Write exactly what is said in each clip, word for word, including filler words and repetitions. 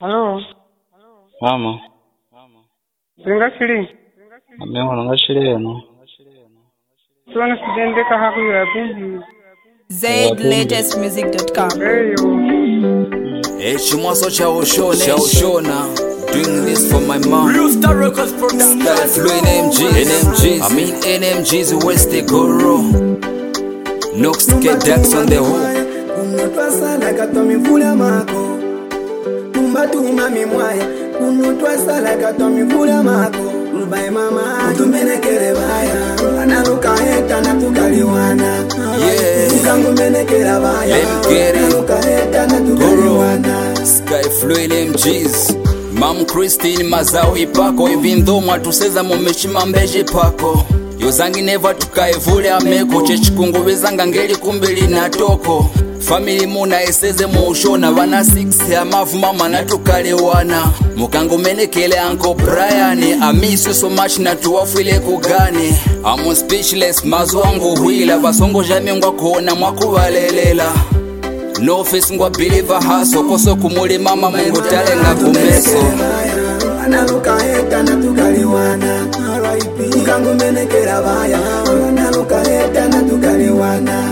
Hello. Mama. Ngashiri. Amengo ngashiri no. Tuana sidende ka haku ya pindi. Zaid latest music dot com. Hey yo. Hey, Chimoso Chao Shona, Chao Shona. Doing this for my mom. Rooster Records Production. Flu N M Gs, N M Gs. I mean N M Gs, West they go raw. Nox to get Dax on the hook. Unotwasa like Tommy Vula Mako. Tumba tuma mimwaya. Unotwasa like Tommy Vula Mako. Ubai mama, tumene kerebaya. Analuka heta na tukaliwana. Yeah. Ukangumene kerebaya. Let me get it. Analuka heta na tukaliwana. Sky Flu N M Gs. Mam Christine mazawi pako. Even though matuseza mumeshima mbeje pako. Yozangi neva tukaevule ameko. Chechikungu wezanga ngeli kumbili na toko. Family muna eseze muushona. Wana six ya mavu mama na tukalewana. Mukango menekele Uncle Brian. I miss you so much na tuwafile kugani. I'm speechless mazu wangu huila. Basongo jami ngwa kuona mwaku walelela. No face ngwa believer haso. Koso kumuli mama mungu tale nga kumeso. Analuka heta na tukaliwana. Mukango menekele baya. Analuka heta na tukaliwana.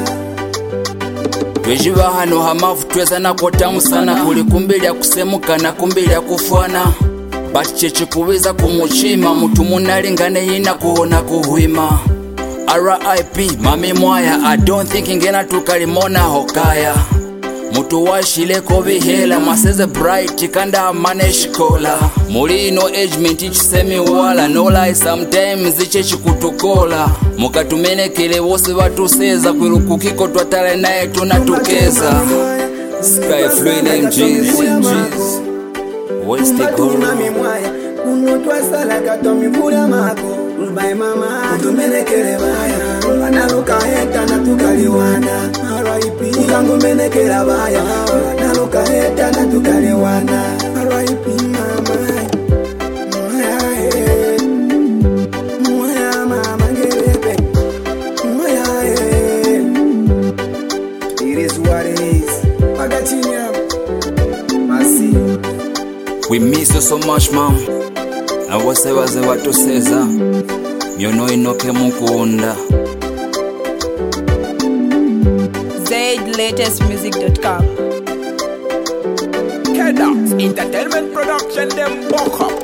Vejiva hano hamavu tweza na kotamu sana. Kuli kumbili ya kusemuka na kumbili ya kufwana. Bati cheche kuweza kumuchima. Mutu munalingane yina kuhona kuhuima. R I P mami mwaya. I don't think ingena tukalimona hokaya. Mutu washile kovihela. Maseze bright kanda amane shikola. Muli no age menti chisemi wala. No lie sometimes iche chikutukola. Mukatumene kile wose watu seza. Kwiruku kiko tuatale nae tunatukeza. Sky Flu N M Gs. West the Goro. Unotwasa like Tommy Vula Mako. Ubai mama, tumene kerebaya. Analuka heta na tukaliwana. R I P Ukangumene kerebaya. Analuka heta na tukaliwana. R I P mama. Mwaya mama ngerebe. Mwaya eh. It is what it is. Pagatinya. Masi. We miss you so much mom. Na wase waze watu seza. Miono inoke mukunda. Zaid latest music dot com. Kedax Entertainment Production, them buck up.